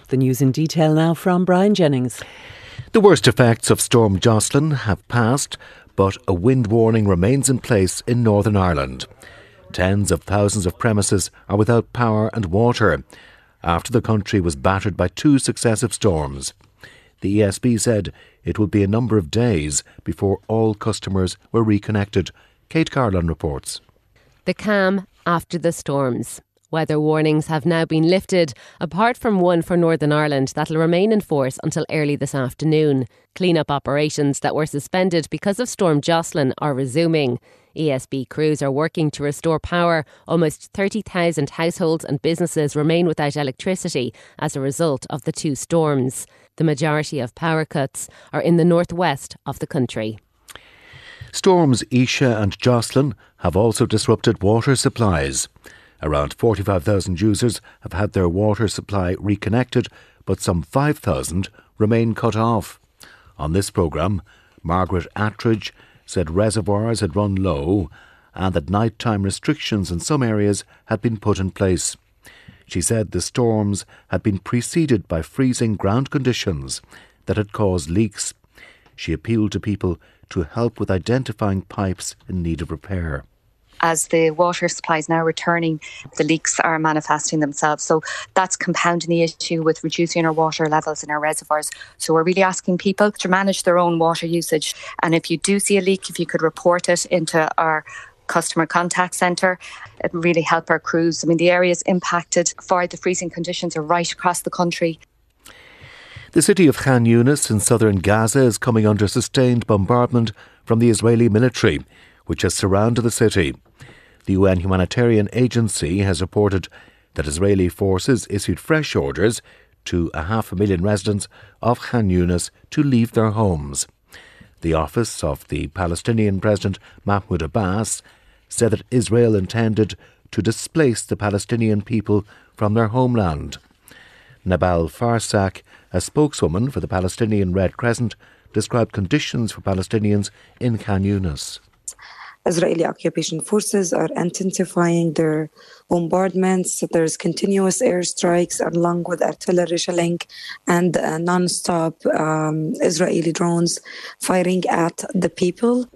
The news in detail now from Brian Jennings. The worst effects of Storm Jocelyn have passed, but a wind warning remains in place in Northern Ireland. Tens of thousands of premises are without power and water after the country was battered by 2 successive storms. The ESB said it would be a number of days before all customers were reconnected. Kate Garland reports. The calm after the storms. Weather warnings have now been lifted, apart from one for Northern Ireland that'll remain in force until early this afternoon. Clean-up operations that were suspended because of Storm Jocelyn are resuming. ESB crews are working to restore power. Almost 30,000 households and businesses remain without electricity as a result of the 2 storms. The majority of power cuts are in the northwest of the country. Storms Isha and Jocelyn have also disrupted water supplies. Around 45,000 users have had their water supply reconnected, but some 5,000 remain cut off. On this programme, Margaret Attridge said reservoirs had run low and that nighttime restrictions in some areas had been put in place. She said the storms had been preceded by freezing ground conditions that had caused leaks. She appealed to people to help with identifying pipes in need of repair. As the water supply is now returning, the leaks are manifesting themselves. So that's compounding the issue with reducing our water levels in our reservoirs. So we're really asking people to manage their own water usage. And if you do see a leak, if you could report it into our customer contact centre, it would really help our crews. I mean, the areas impacted by the freezing conditions are right across the country. The city of Khan Yunis in southern Gaza is coming under sustained bombardment from the Israeli military, which has surrounded the city. The UN humanitarian agency has reported that Israeli forces issued fresh orders to 500,000 residents of Khan Yunis to leave their homes. The office of the Palestinian President Mahmoud Abbas said that Israel intended to displace the Palestinian people from their homeland. Nabal Farsak, a spokeswoman for the Palestinian Red Crescent, described conditions for Palestinians in Khan Yunis. Israeli occupation forces are intensifying their bombardments. There's continuous airstrikes along with artillery shelling and non-stop Israeli drones firing at the people.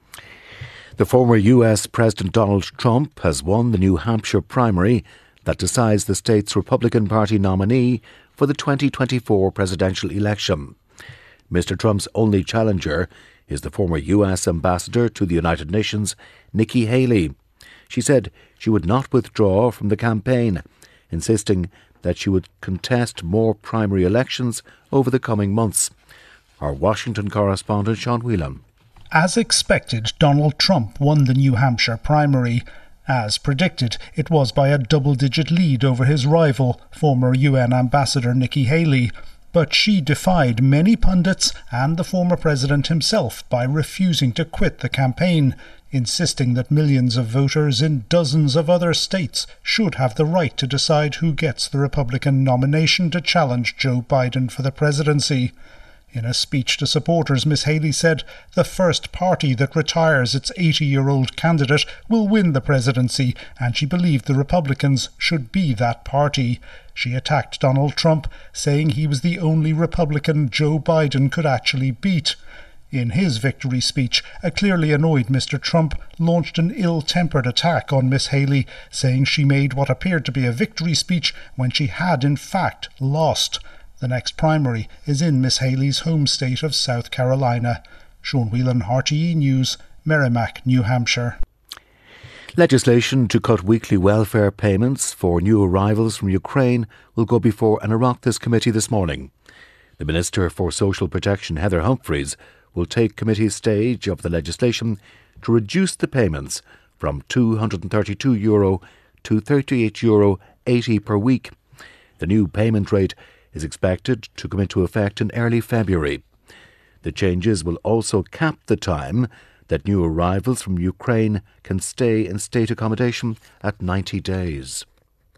The former US President Donald Trump has won the New Hampshire primary that decides the state's Republican Party nominee for the 2024 presidential election. Mr. Trump's only challenger is the former US ambassador to the United Nations, Nikki Haley. She said she would not withdraw from the campaign, insisting that she would contest more primary elections over the coming months. Our Washington correspondent, Sean Whelan. As expected, Donald Trump won the New Hampshire primary. As predicted, it was by a double-digit lead over his rival, former UN ambassador Nikki Haley. But she defied many pundits and the former president himself by refusing to quit the campaign, insisting that millions of voters in dozens of other states should have the right to decide who gets the Republican nomination to challenge Joe Biden for the presidency. In a speech to supporters, Ms. Haley said the first party that retires its 80-year-old candidate will win the presidency, and she believed the Republicans should be that party. She attacked Donald Trump, saying he was the only Republican Joe Biden could actually beat. In his victory speech, a clearly annoyed Mr. Trump launched an ill-tempered attack on Ms. Haley, saying she made what appeared to be a victory speech when she had in fact lost. The next primary is in Miss Haley's home state of South Carolina. Sean Whelan, RTE News, Merrimack, New Hampshire. Legislation to cut weekly welfare payments for new arrivals from Ukraine will go before an Oireachtas committee this morning. The Minister for Social Protection, Heather Humphreys, will take committee stage of the legislation to reduce the payments from €232 to €38.80 per week. The new payment rate is expected to come into effect in early February. The changes will also cap the time that new arrivals from Ukraine can stay in state accommodation at 90 days.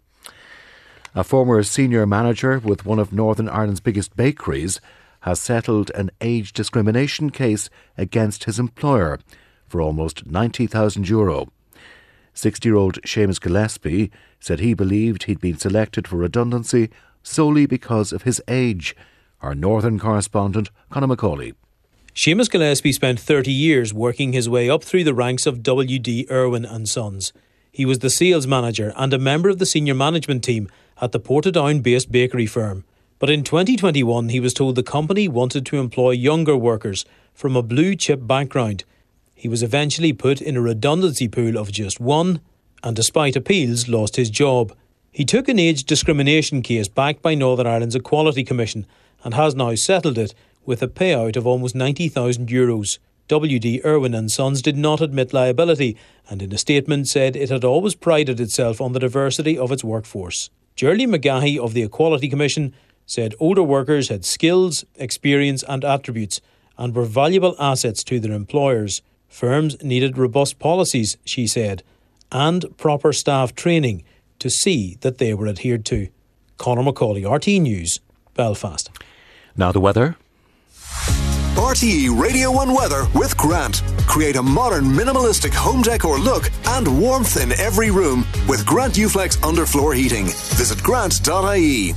A former senior manager with one of Northern Ireland's biggest bakeries has settled an age discrimination case against his employer for almost €90,000. 60-year-old Seamus Gillespie said he believed he'd been selected for redundancy solely because of his age. Our northern correspondent, Conor McCauley. Seamus Gillespie spent 30 years working his way up through the ranks of W.D. Irwin and Sons. He was the sales manager and a member of the senior management team at the Portadown-based bakery firm. But in 2021 he was told the company wanted to employ younger workers from a blue-chip background. He was eventually put in a redundancy pool of just one and, despite appeals, lost his job. He took an age discrimination case backed by Northern Ireland's Equality Commission and has now settled it with a payout of almost €90,000. W.D. Irwin and Sons did not admit liability and in a statement said it had always prided itself on the diversity of its workforce. Geraldine McGahey of the Equality Commission said older workers had skills, experience and attributes and were valuable assets to their employers. Firms needed robust policies, she said, and proper staff training to see that they were adhered to. Conor McCauley, RTE News, Belfast. Now the weather. RTE Radio 1 weather with Grant. Create a modern minimalistic home decor look and warmth in every room with Grant Uflex underfloor heating. Visit grant.ie.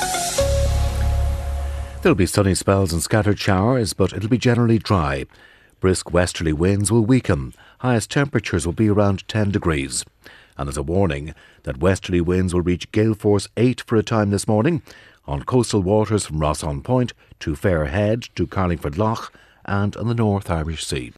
There'll be sunny spells and scattered showers, but it'll be generally dry. Brisk westerly winds will weaken. Highest temperatures will be around 10 degrees. And there's a warning that westerly winds will reach gale force 8 for a time this morning on coastal waters from Rosson Point to Fairhead to Carlingford Lough and on the North Irish Sea.